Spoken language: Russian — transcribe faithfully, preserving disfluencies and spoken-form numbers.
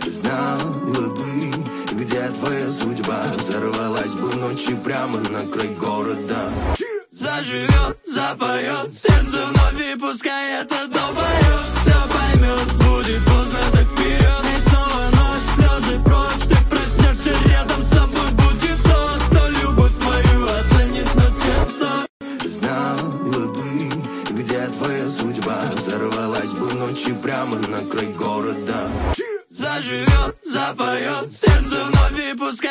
Знала бы, где твоя судьба, сорвалась бы в ночи прямо на край города. Заживет, запоет, сердце вновь, и пускай это долбоет. Все поймет, будет поздно, так вперед. И снова ночь, слезы прочь. Ты проснешься, рядом с тобой будет тот, кто любовь твою оценит на все сто. Знала бы, где твоя судьба, сорвалась бы в ночи прямо на край города. Заживет, запоет, сердце вновь, и пускай